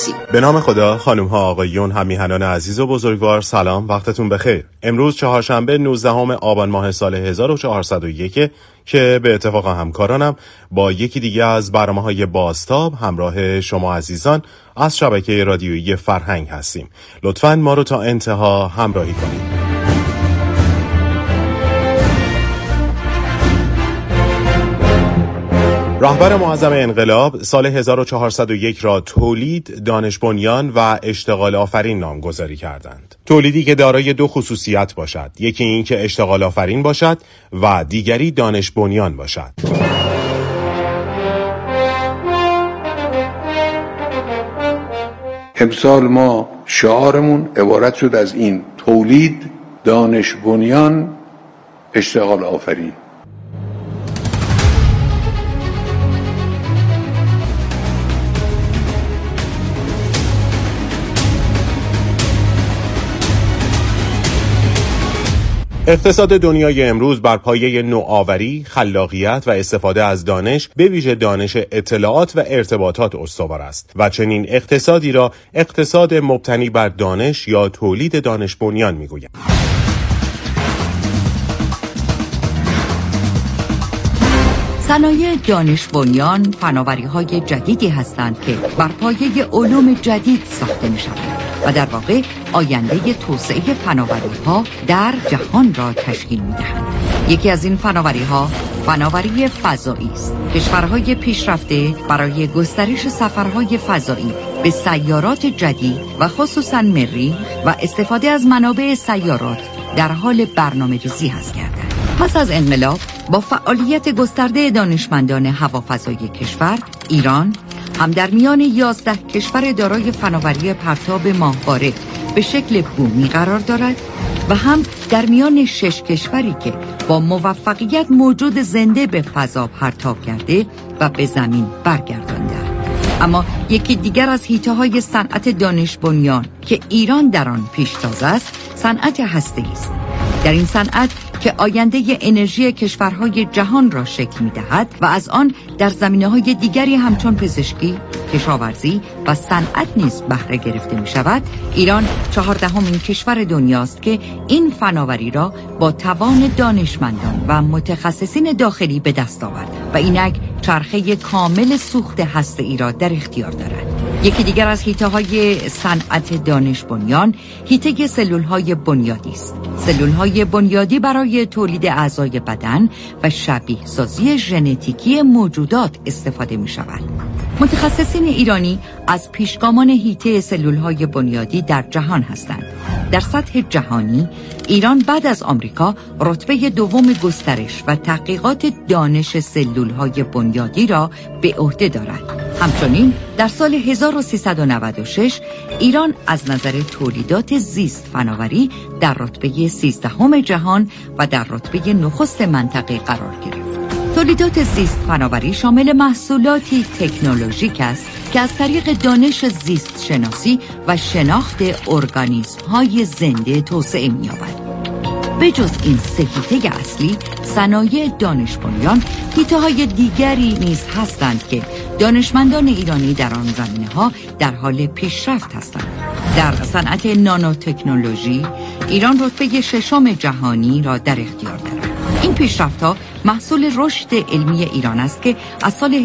به نام خدا. خانم ها آقایون، همیهنان عزیز و بزرگوار، سلام، وقتتون بخیر. امروز چهارشنبه 19 آبان ماه سال 1401 که به اتفاق همکارانم با یکی دیگه از برنامه‌های بازتاب همراه شما عزیزان از شبکه رادیویی فرهنگ هستیم. لطفاً ما رو تا انتها همراهی کنید. رهبر معظم انقلاب سال 1401 را تولید، دانش بنیان و اشتغال آفرین نامگذاری کردند. تولیدی که دارای دو خصوصیت باشد، یکی این که اشتغال آفرین باشد و دیگری دانش بنیان باشد. امسال ما شعارمون عبارت شد از این: تولید، دانش بنیان، اشتغال آفرین. اقتصاد دنیای امروز بر پایه نوآوری، خلاقیت و استفاده از دانش، به ویژه دانش اطلاعات و ارتباطات استوار است و چنین اقتصادی را اقتصاد مبتنی بر دانش یا تولید دانش بنیان می‌گویند. صنایع دانش بنیان فناوری‌های جدیدی هستند که بر پایه علوم جدید ساخته می‌شوند و در واقع آینده توسعه فناوری‌ها در جهان را تشکیل می‌دهند. یکی از این فناوری‌ها فناوری فضایی است. کشورهای پیشرفته برای گسترش سفرهای فضایی به سیارات جدید و خصوصاً مریخ و استفاده از منابع سیارات در حال برنامه‌ریزی هستند. پس از انقلاب با فعالیت گسترده دانشمندان هوافضای کشور، ایران هم در میان 11 کشور دارای فناوری پرتاب ماهواره به شکل بومی قرار دارد و هم در میان 6 کشوری که با موفقیت موجود زنده به فضا پرتاب کرده و به زمین برگردانده. اما یکی دیگر از حیطه‌های صنعت دانش بنیان که ایران در آن پیشتاز است، صنعت هسته‌ای است. در این صنعت که آینده انرژی کشورهای جهان را شکل می‌دهد و از آن در زمینه‌های دیگری همچون پزشکی، کشاورزی و صنعت نیز بهره گرفته می‌شود، ایران 14مین کشور دنیاست که این فناوری را با توان دانشمندان و متخصصین داخلی به دست آورد و اینک چرخه کامل سوخت هسته‌ای را در اختیار دارد. یکی دیگر از حیطه‌های صنعت دانش بنیان حیطه سلول‌های بنیادی است. سلول‌های بنیادی برای تولید اعضای بدن و شبیه سازی ژنتیکی موجودات استفاده می‌شود. متخصصین ایرانی از پیشگامان حیطه سلول‌های بنیادی در جهان هستند. در سطح جهانی ایران بعد از آمریکا رتبه دوم گسترش و تحقیقات دانش سلول‌های بنیادی را به عهده دارد. همچنین در سال 1396 ایران از نظر تولیدات زیست فناوری در رتبه 13 جهان و در رتبه نخست منطقه قرار گرفت. تولیدات زیست فناوری شامل محصولاتی تکنولوژیک است که از طریق دانش زیست شناسی و شناخت ارگانیسم‌های زنده توسعه می‌یابد. به جز این سه حیطه اصلی، صنایع دانش بنیان حیطه‌های دیگری نیز هستند که دانشمندان ایرانی در آن زمینه‌ها در حال پیشرفت هستند. در صنعت نانوتکنولوژی ایران رتبه 6 جهانی را در اختیار دارد. این پیشرفت‌ها محصول رشد علمی ایران است که از سال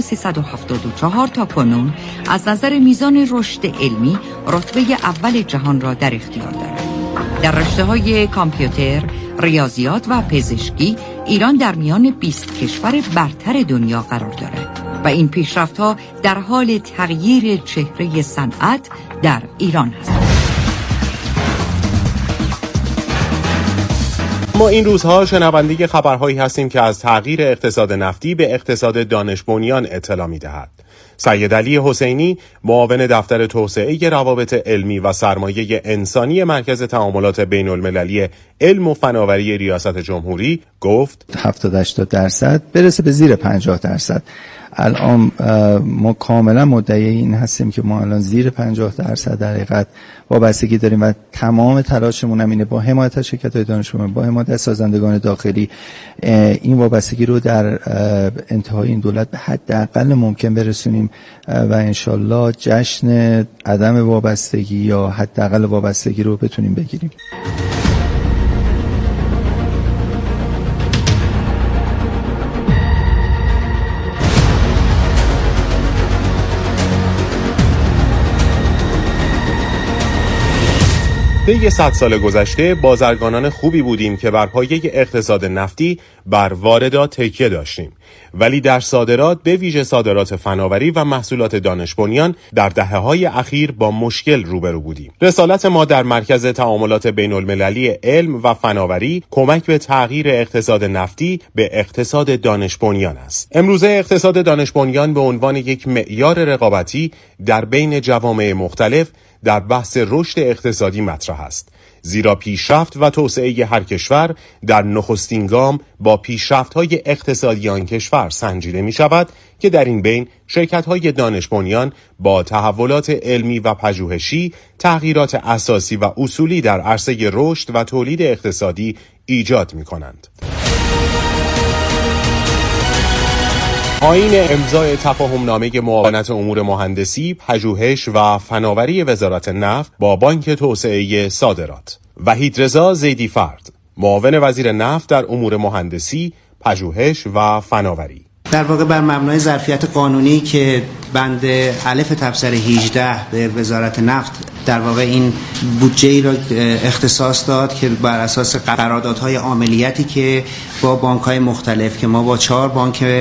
1374 تا کنون از نظر میزان رشد علمی رتبه اول جهان را در اختیار دارد. در رشته‌های کامپیوتر، ریاضیات و پزشکی ایران در میان 20 کشور برتر دنیا قرار دارد و این پیشرفت‌ها در حال تغییر چهره صنعت در ایران است. ما این روزها شنونده خبرهایی هستیم که از تغییر اقتصاد نفتی به اقتصاد دانش بنیان اطلاع می‌دهد. سید علی حسینی، معاون دفتر توسعه روابط علمی و سرمایه انسانی مرکز تعاملات بین المللی علم و فناوری ریاست جمهوری گفت 70-80% برسه به زیر 50% الان ما کاملا مدعی این هستیم که ما الان زیر 50% در حقیقت وابستگی داریم و تمام تلاشمون هم اینه با حمایت از شرکت‌های دانش بنیان، با حمایت از سازندگان داخلی این وابستگی رو در انتهای این دولت به حداقل ممکن برسونیم و انشالله جشن عدم وابستگی یا حداقل وابستگی رو بتونیم بگیریم. طی 100 سال گذشته بازرگانان خوبی بودیم که بر پایه اقتصاد نفتی بر واردات تکیه داشتیم، ولی در صادرات به ویژه صادرات فناوری و محصولات دانش بنیان در دهه‌های اخیر با مشکل روبرو بودیم. رسالت ما در مرکز تعاملات بین المللی علم و فناوری کمک به تغییر اقتصاد نفتی به اقتصاد دانش بنیان است. امروزه اقتصاد دانش بنیان به عنوان یک معیار رقابتی در بین جوامع مختلف در بحث رشد اقتصادی مطرح است، زیرا پیشرفت و توسعه هر کشور در نخستین گام با پیشرفت‌های اقتصادی آن کشور سنجیده می‌شود که در این بین شرکت‌های دانش بنیان با تحولات علمی و پژوهشی تغییرات اساسی و اصولی در عرصه رشد و تولید اقتصادی ایجاد می‌کنند. آیین امضای تفاهمنامه معاونت امور مهندسی، پژوهش و فناوری وزارت نفت با بانک توسعه صادرات. وحیدرضا زیدی فرد، معاون وزیر نفت در امور مهندسی، پژوهش و فناوری. در واقع بر مبنای ظرفیت قانونی که بند الف تبصره 18 به وزارت نفت در واقع این بودجه ای را اختصاص داد که بر اساس قراردادهای عاملیتی که با بانک‌های مختلف که ما با 4 بانک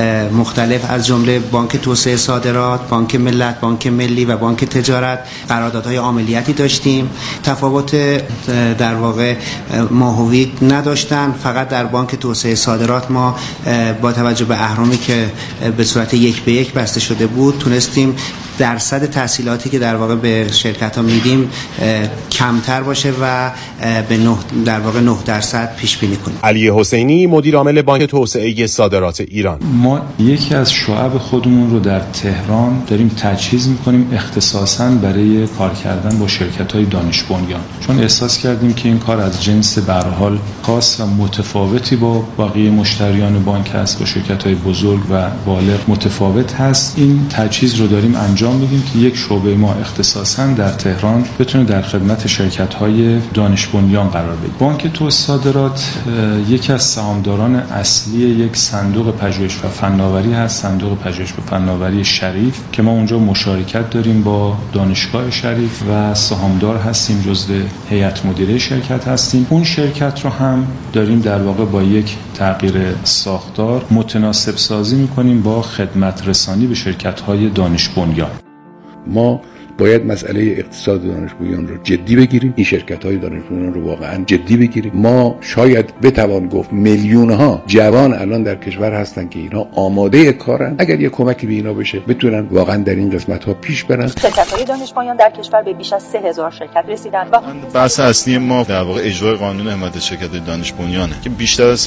مختلف از جمله بانک توسعه صادرات، بانک ملت، بانک ملی و بانک تجارت قراردادهای عاملیتی داشتیم. تفاوت در واقع ماهوی نداشتن، فقط در بانک توسعه صادرات ما با توجه به اهرامی که به صورت 1 به 1 بسته شده بود تونستیم درصد تحصیلاتی که در واقع به شرکت‌ها میدیم کمتر باشه و به در واقع 9% پیش بینی کنیم. علی حسینی، مدیر عامل بانک توسعه صادرات ایران. ما یکی از شعب خودمون رو در تهران داریم تجهیز می‌کنیم اختصاصاً برای کار کردن با شرکت‌های دانش بنیان، چون احساس کردیم که این کار از جنس به هر حال خاص و متفاوتی با بقیه مشتریان بانک است، با شرکت‌های بزرگ و بالغ متفاوت هست. این تجهیز رو داریم انجام میدیم که یک شعبه ما اختصاصاً در تهران بتونه در خدمت شرکت‌های دانش بنیان قرار بگیره. بانک توسعه صادرات یکی از سهامداران اصلی یک صندوق پژوهش و فناوری هست، صندوق پژوهش و فناوری شریف که ما اونجا مشارکت داریم با دانشگاه شریف و سهامدار هستیم، جزو هیئت مدیره شرکت هستیم. اون شرکت رو هم داریم در واقع با یک تغییر ساختار متناسب سازی می‌کنیم با خدمت رسانی به شرکت‌های دانش بنیان. ما باید مسئله اقتصاد دانش بنیان رو جدی بگیریم، این شرکت‌های دانش بنیان رو واقعا جدی بگیریم. ما شاید بتوان گفت میلیون‌ها جوان الان در کشور هستن که اینا آماده کارن، اگر یه کمکی به اینا بشه بتونن واقعا در این قسمت‌ها پیش برن. شرکت‌های دانش بنیان در کشور به بیش از 3000 شرکت رسیدن و بحث اصلی ما در واقع اجرای قانون حمایت شرکت‌های دانش بنیانه که بیشتر از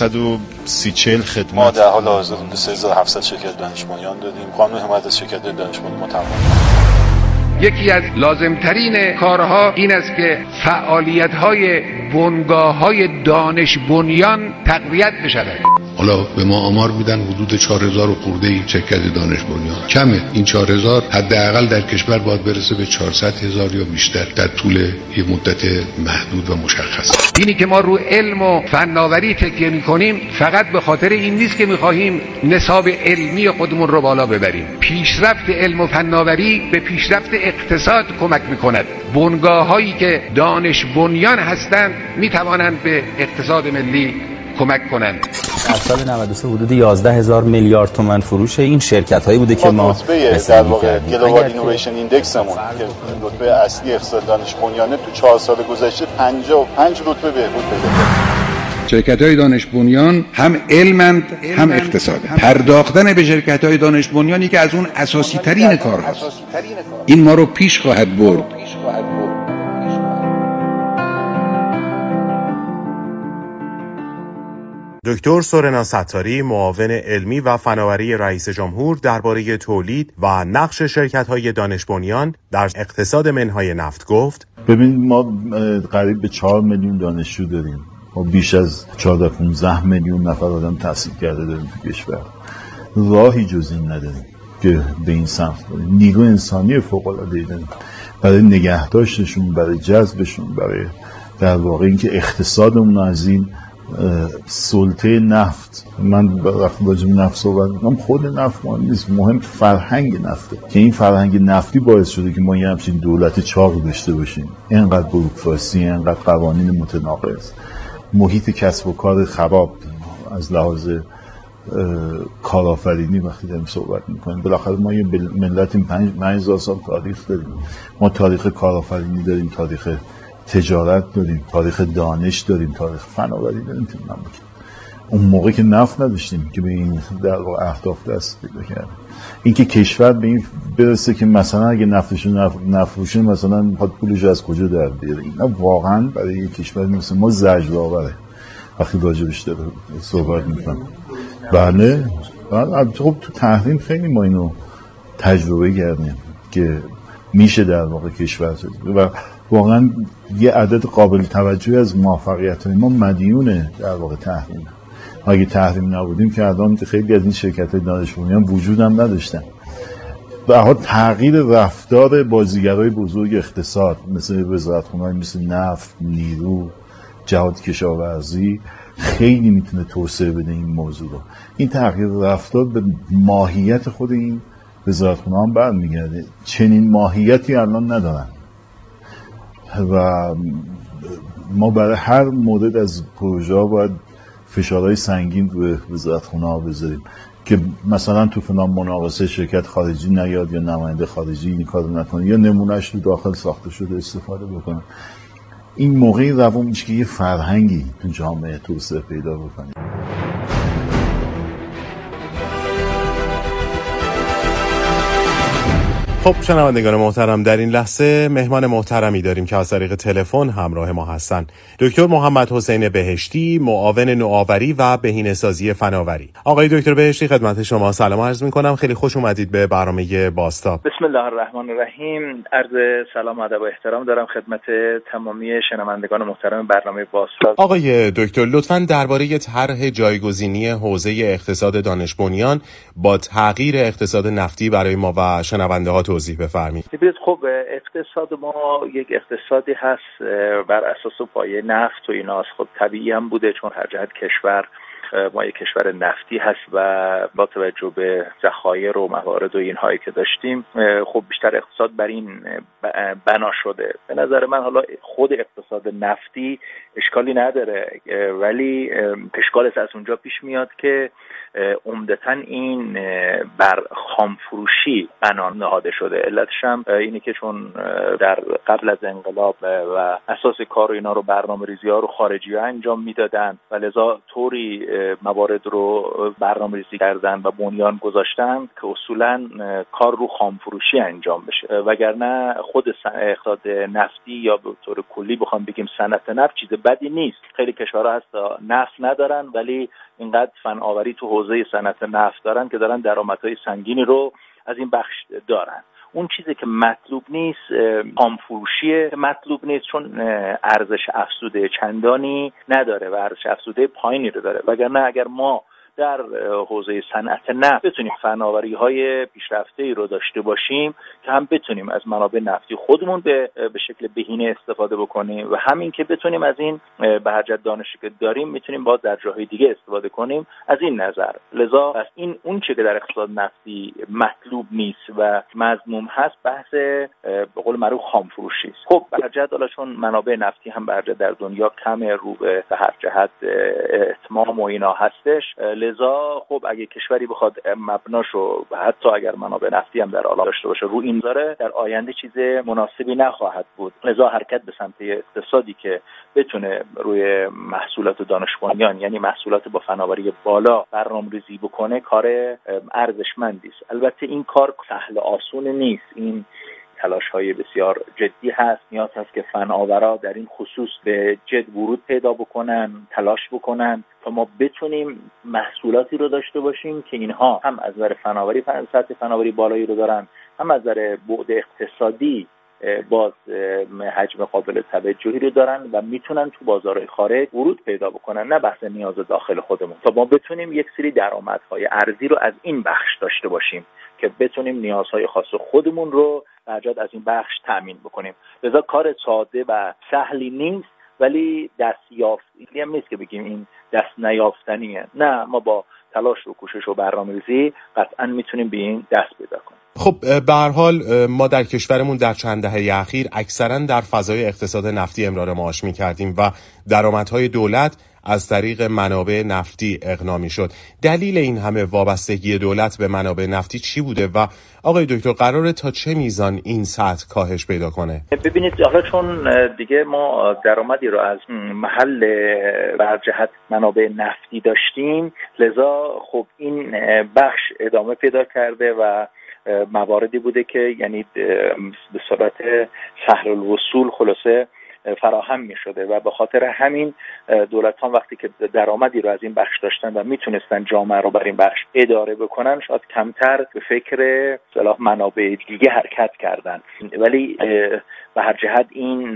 130 خدمت ما در حال حاضر 3700 شرکت دانش بنیان دادیم. قانون حمایت شرکت‌های دانش بنیان متمم. یکی از لازمترین کارها این است که فعالیت‌های بنگاه‌های دانش بنیان تقویت بشود. حالا به ما آمار میدن حدود 4000 و خورده شرکت دانش بنیان. کمه. این 4000 حداقل در کشور باید برسه به 400,000 یا بیشتر در طول یه مدت محدود و مشخص. اینی که ما رو علم و فناوری تکیه می‌کنیم فقط به خاطر این نیست که می‌خواهیم نصاب علمی خودمون رو بالا ببریم. پیشرفت علم و فناوری به پیشرفت اقتصاد کمک می‌کند. بنگاه‌هایی که دانش بنیان هستند می‌توانند به اقتصاد ملی کمک کنند. در سال 93 حدود 11000 میلیارد تومان فروش این شرکت‌هایی بوده که ما در واقع گلوبال اینویشن ایندکسمون که رتبه اصلی اقتصاد دانش بنیانه تو 4 سال گذشته 55 رتبه بهبود پیدا کرد. شرکت‌های دانش بنیان هم علمند هم اقتصاد. پرداختن به شرکت‌های دانش بنیانی که از اون اساسی ترین کار هست. این ما رو پیش خواهد برد. دکتر سورنا ستاری معاون علمی و فناوری رئیس جمهور درباره تولید و نقش شرکت‌های دانش بنیان در اقتصاد منهای نفت گفت: ببینید ما قریب به 4 میلیون دانشجو داریم. ما بیش از 14-15 میلیون نفر آدم تحصیل کرده داریم تو کشور. راهی جز این نداریم که به این سمت بریم. نیرو انسانی فوق‌العاده‌ای داریم برای نگهداشتشون، برای جذبشون، برای در واقع اینکه اقتصادمون از این سلطه نفت، من وقتی راجع به نفت صحبت می‌کنم خود نفت مهم نیست، مهم فرهنگ نفته که این فرهنگ نفتی باعث شده که ما یه همچین دولت چاق داشته باشیم، اینقدر بوروکراسی، اینقدر قوانین متناقض، محیط کسب و کار خراب از لحاظ کارآفرینی. وقتی داریم صحبت میکنیم بالاخره ما یه ملتیم، 5000 سال تاریخ داریم، ما تاریخ کارآفرینی داریم، تاریخ تجارت داریم، تاریخ دانش داریم، تاریخ فناوری داریم. اون موقع که نفت نداشتیم که به این در واقع اهداف دست پیدا کردیم. اینکه کشور به این برسه که مثلا اگه نفتشون نفروشه مثلا میخواد پولش از کجا در بیاره، اینا واقعا برای یک کشور مثل ما زجرآوره. وقتی راجبش داره صحبت میکنم بله خب تو تحریم خیلی ما اینو تجربه کردیم که میشه در واقع کشور و واقعا یه عدد قابل توجهی از موفقیت‌های ما مدیونه در واقع تحریم. اگه تحریم نبودیم که الان خیلی از این شرکت‌های دانش بنیان وجود هم نداشتن. به هر حال تغییر رفتار بازیگرای بزرگ اقتصاد مثل وزارتخونه‌های مثل نفت، نیرو، جهاد کشاورزی خیلی میتونه توسعه بده این موضوع رو. این تغییر رفتار به ماهیت خود این وزارتخونه‌ها هم برمیگرده. چنین ماهیتی الان ندارن و ما برای هر مورد از پروژه باید فشارهای سنگین روی وزارتخونه‌ها بذاریم که مثلا تو فلان مناقصه شرکت خارجی نیاد یا نماینده خارجی این کارو نکنه یا نمونهش تو داخل ساخته شده استفاده بکنه. این موقعی روان میشه که یه فرهنگی تو جامعه توسعه پیدا بکنه. خب شنوندگان محترم، در این لحظه مهمان محترمی داریم که از طریق تلفن همراه ما هستن. دکتر محمد حسین بهشتی، معاون نوآوری و بهینه‌سازی فناوری. آقای دکتر بهشتی خدمت شما سلام عرض می‌کنم، خیلی خوش اومدید به برنامه بازتاب. بسم الله الرحمن الرحیم. عرض سلام و ادب و احترام دارم خدمت تمامی شنوندگان محترم برنامه بازتاب. آقای دکتر لطفاً درباره طرح جایگزینی حوزه اقتصاد دانش بنیان با تغییر اقتصاد نفتی برای ما و شنونده‌ها توضیح بفرمایید. ببینید خب اقتصاد ما یک اقتصادی هست بر اساس پایه نفت و ایناست. خب طبیعی هم بوده چون هر جهت کشور ما یک کشور نفتی هست و با توجه به ذخایر و موارد و اینهایی که داشتیم خب بیشتر اقتصاد بر این بنا شده. به نظر من حالا خود اقتصاد نفتی اشکالی نداره ولی اشکالش از اونجا پیش میاد که عمدتاً این بر خامفروشی بنا نهاده شده. علتش هم اینه که چون در قبل از انقلاب و اساس کار و اینا رو برنامه‌ریزی‌ها رو خارجی‌ها انجام میدادن و لذا طوری موارد رو برنامه‌ریزی کردن و بنیان گذاشتن که اصولاً کار رو خامفروشی انجام بشه، وگرنه خود اقتصاد نفتی یا به طور کلی بخوام بگیم صنعت نفت چیز بدی نیست. خیلی کشورها هست نفت ندارن ولی اینقدر فناوری تو حوزه صنعت نفت دارن که دارن درآمدهای سنگینی رو از این بخش دارن. اون چیزی که مطلوب نیست خامفروشیه، مطلوب نیست چون ارزش افزوده چندانی نداره و ارزش افزوده پایینی رو داره. وگرنه اگر ما در حوزه صنعت نفت بتونیم فناوری‌های پیشرفته‌ای رو داشته باشیم که هم بتونیم از منابع نفتی خودمون به شکل بهینه استفاده بکنیم و همین که بتونیم از این به هر جهت دانشی که داریم میتونیم باز در جاهای دیگه استفاده کنیم. از این نظر لذا از این اون چیزی که در اقتصاد نفتی مطلوب نیست و مذموم هست بحث به قول معروف خامفروشی است. خب به هر جهت حالا چون منابع نفتی هم به هر جهت در دنیا کمه رو به هر جهت اتمام و اینا هستش، لذا خب اگه کشوری بخواد مبناشو حتی اگر منابع نفتی هم در آلا داشته باشه رو این داره در آینده چیز مناسبی نخواهد بود. لذا حرکت به سمت اقتصادی که بتونه روی محصولات دانش بنیان یعنی محصولات با فناوری بالا برنامه‌ریزی بکنه کار ارزشمندی است. البته این کار سهل و آسون نیست. این تلاش‌های بسیار جدی هست. نیاز هست که فناورا در این خصوص به جد ورود پیدا بکنن، تلاش بکنن تا ما بتونیم محصولاتی رو داشته باشیم که اینها هم از نظر فناوری سطح فناوری بالایی رو دارن، هم از نظر بعد اقتصادی باز حجم قابل توجهی رو دارن و میتونن تو بازارهای خارج ورود پیدا بکنن، نه بحث نیاز داخل خودمون، تا ما بتونیم یک سری درآمدهای ارزی رو از این بخش داشته باشیم که بتونیم نیازهای خاص خودمون رو درجات از این بخش تامین بکنیم. لذا کار ساده و سهلی نیست، ولی دستیافتنی هم نیست که بگیم این دست نیافتنیه. نه، ما با تلاش و کوشش و برنامه‌ریزی قطعاً میتونیم به این دست پیدا کنیم. خب به هر حال ما در کشورمون در چند دهه اخیر اکثرا در فضای اقتصاد نفتی امرار معاش می‌کردیم و درآمدهای دولت از طریق منابع نفتی اغنا می‌شد. دلیل این همه وابستگی دولت به منابع نفتی چی بوده و آقای دکتر قراره تا چه میزان این سطح کاهش پیدا کنه؟ ببینید، حالا چون دیگه ما درآمدی رو از محل برجهت منابع نفتی داشتیم، لذا خب این بخش ادامه پیدا کرده و مواردی بوده که یعنی به صورت سهل الوصول خلاصه فراهم می شده و به خاطر همین دولت ها وقتی که درآمدی رو از این بخش داشتن و میتونستن جامعه رو بر این بخش اداره بکنن، شاید کمتر به فکر اصطلاح منابع دیگه حرکت کردن. ولی به هر جهت این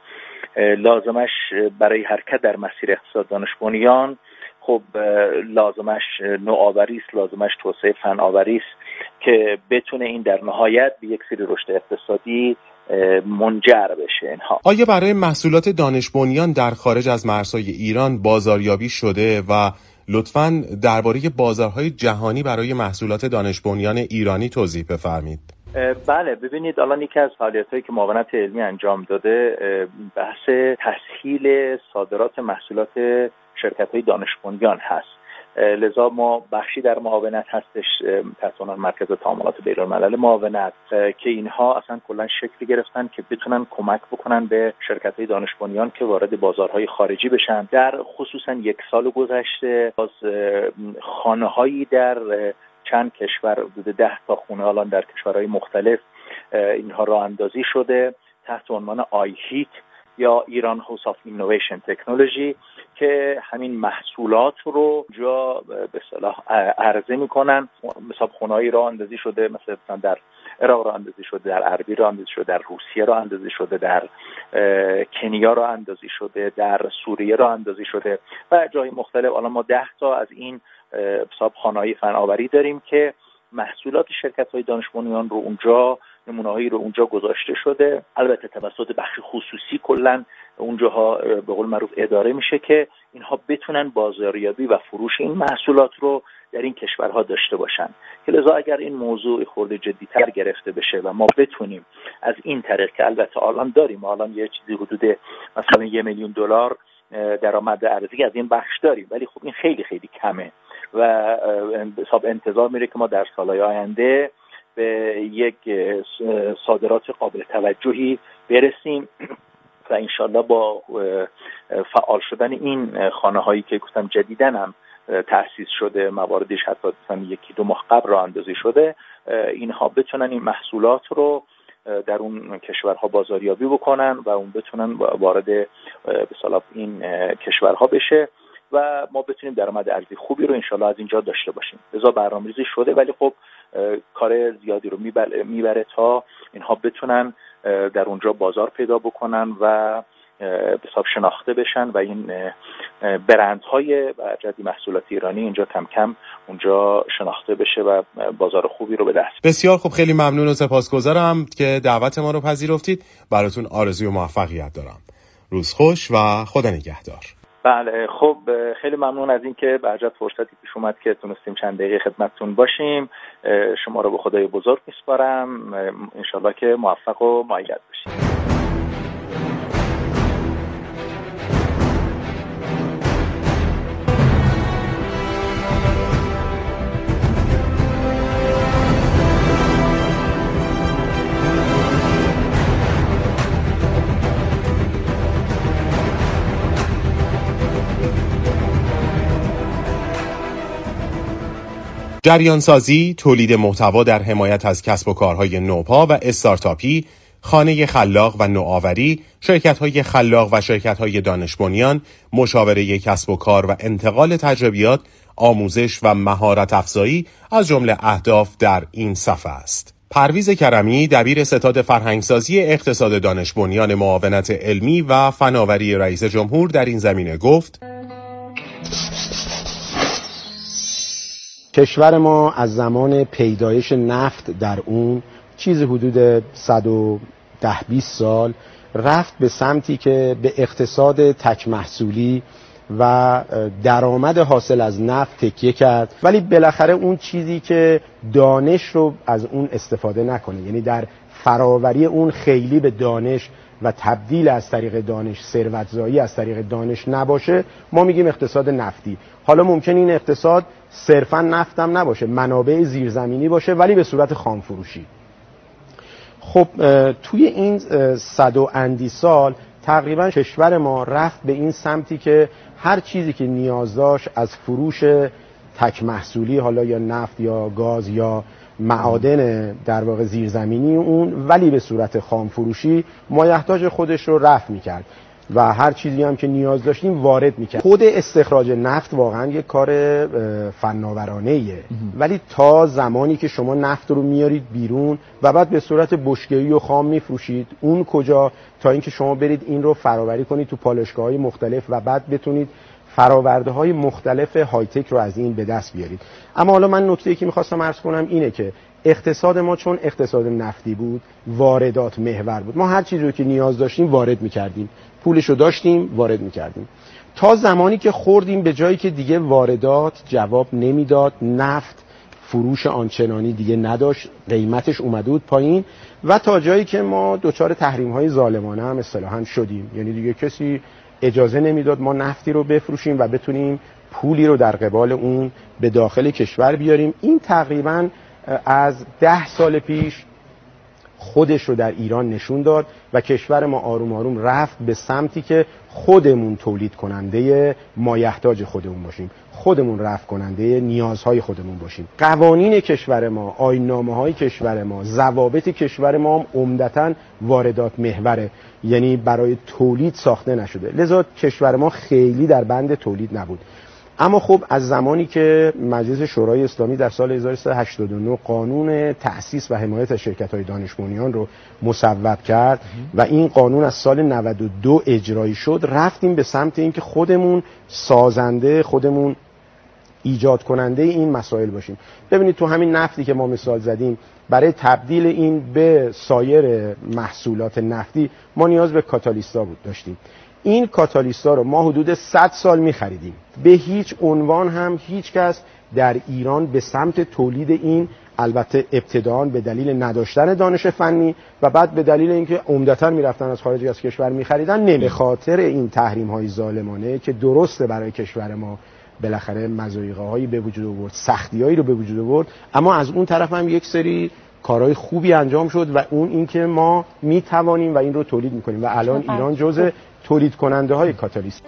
لازمش برای حرکت در مسیر اقتصاد دانش بنیان خب لازمش نوآوری است، لازمش توسعه فناوری است که بتونه این در نهایت به یک سری رشد اقتصادی منجر بشه. اینها آیا برای محصولات دانش بنیان در خارج از مرزهای ایران بازاریابی شده و لطفاً درباره بازارهای جهانی برای محصولات دانش بنیان ایرانی توضیح بفرمایید؟ بله، ببینید الان یکی از فعالیت‌هایی که معاونت علمی انجام داده بحث تسهیل صادرات محصولات شرکت‌های دانش بنیان هست. لذا ما بخشی در معاونت هستش تحت عنوان مرکز تعاملات بین‌الملل معاونت که اینها اصلا کلا شکل گرفتن که بتونن کمک بکنن به شرکت‌های دانش بنیان که وارد بازارهای خارجی بشن. در خصوصا یک سال گذشته از خانه‌هایی در چند کشور بوده، 10 تا خونه الان در کشورهای مختلف اینها راه اندازی شده تحت عنوان آی هیت یا ایران هاوس آف اینویشن تکنولوژی که همین محصولات رو جا به اصطلاح عرضه میکنن. مثلا خونه‌ای راه اندازی شده، مثلا در عراق راه اندازی شده، در اربیل راه اندازی شده، در روسیه راه اندازی شده، در کنیا راه اندازی شده، در سوریه راه اندازی شده و جای مختلف. الان ما 10 تا از این خانه‌های فناوری داریم که محصولات شرکت‌های دانش بنیان رو اونجا، نمونه‌هایی رو اونجا گذاشته شده، البته توسط بخش خصوصی کلاً اونجاها به قول معروف اداره میشه که اینها بتونن بازاریابی و فروش این محصولات رو در این کشورها داشته باشن. که لذا اگر این موضوع خورده جدی‌تر گرفته بشه و ما بتونیم از این طریق که البته الان داریم، الان یه چیزی حدود مثلا $1 میلیون درآمد ارزی از این بخش داریم، ولی خب این خیلی خیلی کمه و حساب انتظار میره که ما در سالهای آینده به یک صادرات قابل توجهی برسیم و انشالله با فعال شدن این خانه هایی که گفتم جدیدن هم تأسیس شده، مواردش حتی یکی دو ماه قبل راه اندازی شده، اینها بتونن این محصولات رو در اون کشورها بازاریابی بکنن و اون بتونن وارد به اصطلاح این کشورها بشه و ما بتونیم درآمد ارزی خوبی رو انشالله از اینجا داشته باشیم. لذا برنامه‌ریزی شده، ولی خب کار زیادی رو میبره تا اینها بتونن در اونجا بازار پیدا بکنن و به حساب شناخته بشن و این برندهای و جدی محصولات ایرانی اینجا کم کم اونجا شناخته بشه و بازار خوبی رو به دست. بسیار خوب، خیلی ممنون و سپاسگزارم که دعوت ما رو پذیرفتید. براتون آرزوی موفقیت دارم. روز خوش و خدا نگهدار. بله، خب خیلی ممنون از اینکه به عجب فرصتی پیش اومد که تونستیم چند دقیقه خدمتتون باشیم. شما رو به خدای بزرگ میسپارم، انشالله که موفق و مؤید باشید. جریانسازی، تولید محتوا در حمایت از کسب و کارهای نوپا و استارتاپی، خانه خلاق و نوآوری، شرکت‌های خلاق و شرکت‌های دانش بنیان، مشاوره کسب و کار و انتقال تجربیات، آموزش و مهارت افزایی از جمله اهداف در این صفحه است. پرویز کرمی، دبیر ستاد فرهنگسازی اقتصاد دانش بنیان معاونت علمی و فناوری رئیس جمهور در این زمینه گفت: کشور ما از زمان پیدایش نفت در اون چیزی حدود 110-20 سال رفت به سمتی که به اقتصاد تک محصولی و درآمد حاصل از نفت تکیه کرد، ولی بالاخره اون چیزی که دانش رو از اون استفاده نکنه، یعنی در فراوری اون خیلی به دانش و تبدیل از طریق دانش، ثروتزایی از طریق دانش نباشه، ما میگیم اقتصاد نفتی. حالا ممکن این اقتصاد صرفا نفت هم نباشه، منابع زیرزمینی باشه، ولی به صورت خام فروشی. خب توی این 100 و اندی سال تقریبا کشور ما رفت به این سمتی که هر چیزی که نیاز داشت از فروش تک محصولی، حالا یا نفت یا گاز یا معادن در واقع زیرزمینی اون، ولی به صورت خام فروشی مایحتاج خودش رو رفع می‌کرد و هر چیزی هم که نیاز داشتیم وارد می‌کرد. خود استخراج نفت واقعا یک کار فناورانه‌ایه، ولی تا زمانی که شما نفت رو میارید بیرون و بعد به صورت بشکه‌ای و خام میفروشید، اون کجا؟ تا اینکه شما برید این رو فراوری کنید تو پالایشگاه‌های مختلف و بعد بتونید فرآورده‌های مختلف های تک رو از این به دست بیارید. اما حالا من نکته‌ای که می‌خواستم عرض کنم اینه که اقتصاد ما چون اقتصاد نفتی بود، واردات محور بود. ما هر چیزی رو که نیاز داشتیم وارد می‌کردیم، پولشو داشتیم وارد می‌کردیم، تا زمانی که خوردیم به جایی که دیگه واردات جواب نمیداد، نفت فروش آنچنانی دیگه نداشت، قیمتش اومده بود پایین و تا جایی که ما دچار تحریم‌های ظالمانه هم اصطلاحاً شدیم. یعنی دیگه کسی اجازه نمیداد ما نفتی رو بفروشیم و بتونیم پولی رو در قبال اون به داخل کشور بیاریم. این تقریباً از 10 سال پیش خودش رو در ایران نشون داد و کشور ما آروم آروم رفت به سمتی که خودمون تولید کننده مایحتاج خودمون باشیم، خودمون رفع کننده نیازهای خودمون باشیم. قوانین کشور ما، آیین‌نامه‌های کشور ما، ضوابط کشور ما هم عمدتاً واردات محوره، یعنی برای تولید ساخته نشده، لذا کشور ما خیلی در بند تولید نبود. اما خب از زمانی که مجلس شورای اسلامی در سال 1389 قانون تأسیس و حمایت از شرکت‌های دانش بنیان رو مصوب کرد و این قانون از سال 92 اجرایی شد، رفتیم به سمت اینکه خودمون سازنده، خودمون ایجاد کننده این مسائل باشیم. ببینید تو همین نفتی که ما مثال زدیم، برای تبدیل این به سایر محصولات نفتی ما نیاز به کاتالیستا بود داشتیم. این کاتالیستا رو ما حدود 100 سال می‌خریدیم. به هیچ عنوان هم هیچ کس در ایران به سمت تولید این، البته ابتداً به دلیل نداشتن دانش فنی و بعد به دلیل اینکه عمدتاً میرفتن از خارج از کشور می‌خریدن، به خاطر این تحریم‌های ظالمانه که درسته برای کشور ما بالاخره مضایقه‌هایی به وجود آورد، سختی‌هایی رو به وجود آورد، اما از اون طرف هم یک سری کارهای خوبی انجام شد و اون اینکه ما میتوانیم و این رو تولید میکنیم و الان ایران جزء تولید کننده های کاتالیست.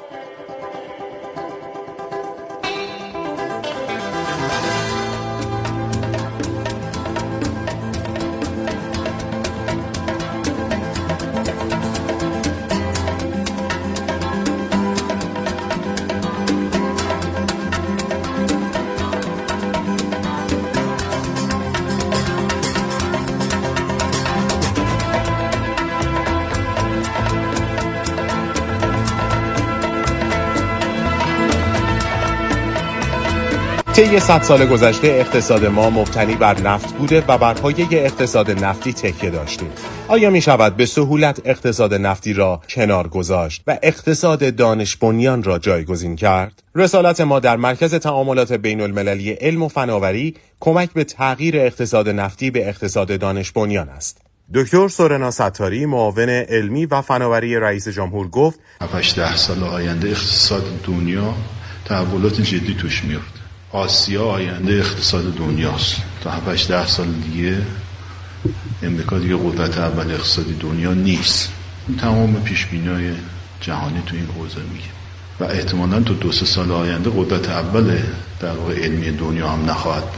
طی 100 سال گذشته اقتصاد ما مبتنی بر نفت بوده و بر پایه اقتصاد نفتی تکیه داشتیم. آیا می شود به سهولت اقتصاد نفتی را کنار گذاشت و اقتصاد دانش بنیان را جایگزین کرد؟ رسالت ما در مرکز تعاملات بین المللی علم و فناوری کمک به تغییر اقتصاد نفتی به اقتصاد دانش بنیان است. دکتر سورنا ستاری، معاون علمی و فناوری رئیس جمهور گفت 7-10 سال آینده اقتصاد دنیا تحولات جدی توش میاد. آسیا آینده اقتصاد دنیاست. تا 7-10 سال دیگه امریکا دیگه قدرت اول اقتصادی دنیا نیست. تمام پیشبینی‌های جهانی تو این حوزه میگه و احتمالاً تو 2-3 سال آینده قدرت اول در واقع علمی دنیا هم نخواهد بود.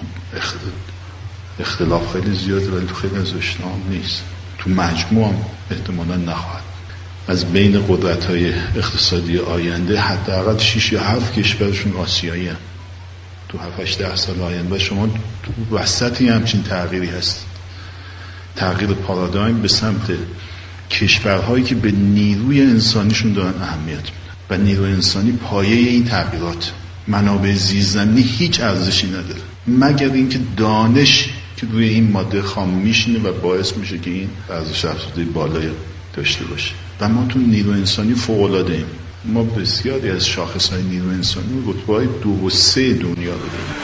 اختلاف خیلی زیاده ولی تو خیلی از رشته‌ها نیست. تو مجموع هم احتمالاً نخواهد. از بین قدرت‌های اقتصادی آینده حداقل 6 یا 7 کشورشون آسیایی هستند. تو 7-8 سال آینده شما تو وسطی همچین تغییری هست. تغییر پارادایم به سمت کشورهایی که به نیروی انسانیشون دارن اهمیت میدن و نیروی انسانی پایه این تغییرات. منابع زیرزمینی هیچ ارزشی نداره مگر اینکه دانش که روی این ماده خام میشینه و باعث میشه که این ارزش افزوده بالایی داشته باشه. و ما تو نیروی انسانی فوق‌العاده ایم. ما بسیاری از شاخص‌های نیروی انسانی رتبه‌های 2 و 3 دنیا رو داریم.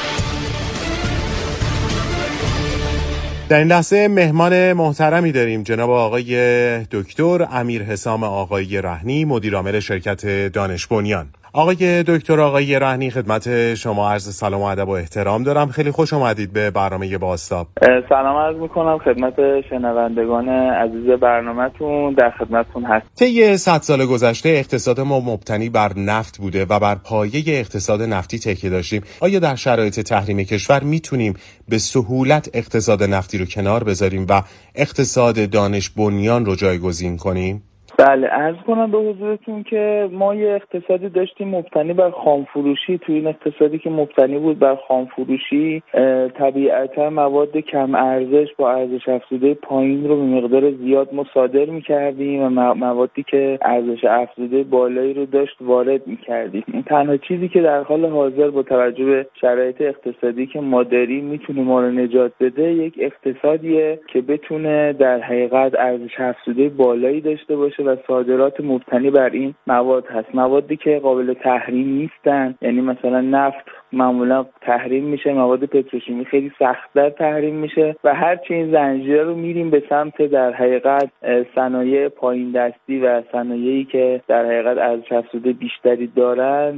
در این لحظه مهمان محترمی داریم، جناب آقای دکتر امیر حسام آقایی رهنی، مدیر عامل شرکت دانش بنیان. آقای دکتر آقایی رهنی، خدمت شما عرض سلام و ادب و احترام دارم. خیلی خوش آمدید به برنامه بازتاب. سلام عرض میکنم خدمت شنوندگان عزیز برنامه‌تون، در خدمتتون هست. طی 100 سال گذشته اقتصاد ما مبتنی بر نفت بوده و بر پایه اقتصاد نفتی تکیه داشتیم. آیا در شرایط تحریم کشور میتونیم به سهولت اقتصاد نفتی رو کنار بذاریم و اقتصاد دانش بنیان رو جایگزین کنیم؟ بله، عرض کنم به حضورتون که ما یه اقتصادی داشتیم مبتنی بر خامفروشی. توی این اقتصادی که مبتنی بود بر خامفروشی، طبیعتا مواد کم ارزش با ارزش افزوده پایین رو به مقدار زیاد ما صادر می‌کردیم و موادی که ارزش افزوده بالایی رو داشت وارد می‌کردیم. این تنها چیزی که در حال حاضر با توجه به شرایط اقتصادی که ما داریم میتونه ما رو نجات بده، یک اقتصادیه که بتونه در حقیقت ارزش افزوده بالایی داشته باشه و صادرات مبتنی بر این مواد هست. موادی که قابل تحریم نیستن، یعنی مثلا نفت معمولا تحریم میشه، مواد پتروشیمی خیلی سخت‌تر تحریم میشه و هر چه این زنجیره رو میریم به سمت در حقیقت صنایع پایین دستی و صنایعی که در حقیقت ارزش افزوده بیشتری دارن،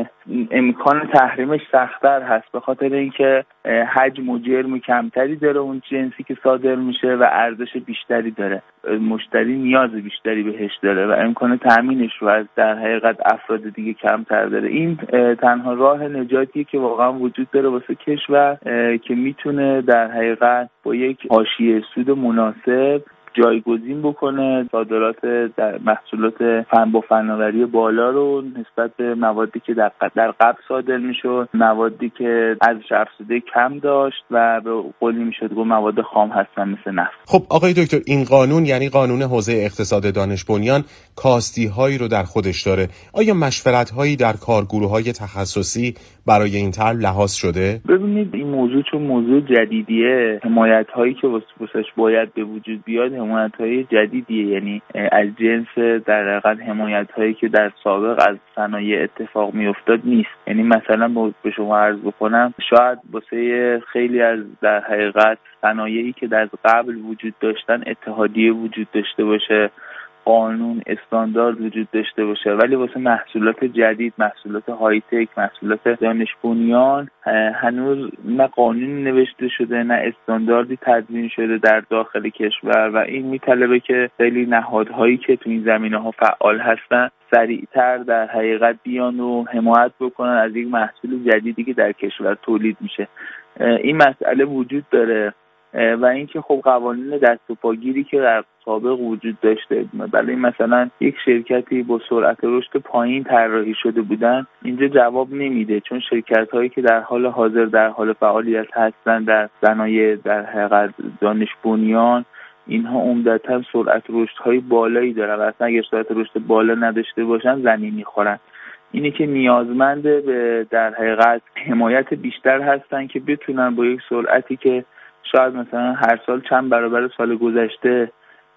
امکان تحریمش سخت‌تر هست به خاطر اینکه حجم و جرم کمتری داره اون جنسی که صادر میشه و ارزش بیشتری داره، مشتری نیاز بیشتری بهش داره و امکان تامینش رو از در حقیقت افراد دیگه کمتر داره. این تنها راه نجاتی که واقعا وجود داره واسه کشور که میتونه در حقیقت با یک حاشیه سود مناسب جایگزین بکنه صادرات در محصولات فناوری بالا رو نسبت به موادی که در قبل صادر میشد، موادی که ارزش افزوده کم داشت و به قولی میشد گفت مواد خام هستن مثل نفت. خب آقای دکتر، این قانون یعنی قانون حوزه اقتصاد دانش بنیان کاستی هایی رو در خودش داره. آیا مشورت هایی در کارگروه های تخصصی برای این طرح لحاظ شده؟ ببینید این موضوع چون موضوع جدیدیه، حمایت هایی که واسش باید به وجود بیاد حمایت های جدیدیه، یعنی از جنس در حقیقت حمایت هایی که در سابق از صنایع اتفاق میافتاد نیست. یعنی مثلا به شما عرض بکنم، شاید واسه خیلی از در حقیقت صنایعی که در قبل وجود داشتن اتحادیه وجود داشته باشه، قانون استاندارد وجود داشته باشه، ولی واسه محصولات جدید، محصولات های تک، محصولات دانش بنیان هنوز نه قانون نوشته شده نه استانداردی تدوین شده در داخل کشور و این میطلبه که خیلی نهادهایی که تو این زمینه‌ها فعال هستن سریعتر در حقیقت بیان و حمایت بکنن از یک محصول جدیدی که در کشور تولید میشه. این مسئله وجود داره و اینکه خب قوانین دست و پاگیری که در سابق وجود داشته، برای مثلا یک شرکتی با سرعت رشد پایین طراحی شده بودن اینجا جواب نمیده، چون شرکت هایی که در حال حاضر در حال فعالیت هستن در صنایع در حقیقت دانش بنیان، اینها عمدتاً سرعت رشد های بالایی دارن و اصلا اگر سرعت رشد بالا نداشته باشن زمین میخورن. اینه که نیازمند به در حقیقت حمایت بیشتر هستن که بتونن با یک سرعتی که شاید مثلا هر سال چند برابر سال گذشته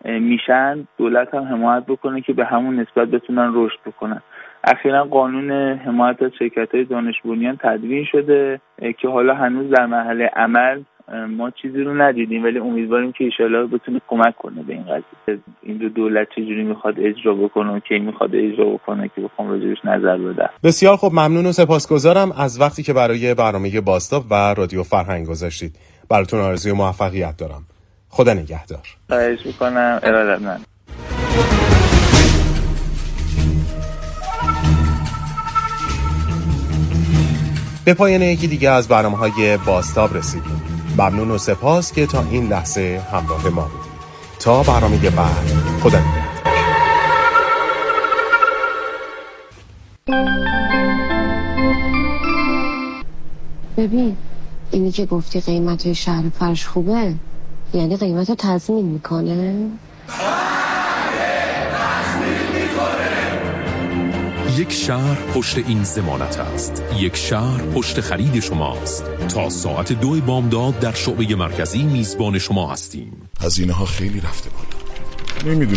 میشن، دولت هم حمایت بکنه که به همون نسبت بتونن رشد بکنن. اخیراً قانون حمایت از شرکت‌های دانش بنیان تدوین شده که حالا هنوز در مرحله عمل ما چیزی رو ندیدیم، ولی امیدواریم که ان شاءالله بتونه کمک کنه به این قضیه. این رو دولت چجوری میخواد اجرا بکنه و کی میخواد اجرا بکنه که بخوام راجعش نظر بدم. بسیار خوب، ممنون و سپاسگزارم از وقتی که برای برنامه بازتاب و رادیو فرهنگ گذاشتید. براتون آرزوی موفقیت دارم. خدا نگهدار. خواهش میکنم. ارادتمند. به پایان یکی دیگه از برنامه‌های بازتاب رسیدیم. ممنون و سپاس که تا این لحظه همراه ما بودید. تا برنامه بعد، خدا نگهدار. ببین، اینی که گفتی قیمت شهر فرش خوبه، یعنی قیمت رو تضمین میکنه؟ یک شهر پشت این ضمانت است. یک شهر پشت خرید شماست. تا ساعت 2 بامداد در شعبه مرکزی میزبان شما هستیم. هزینه ها خیلی رفته بالا. نمیدونم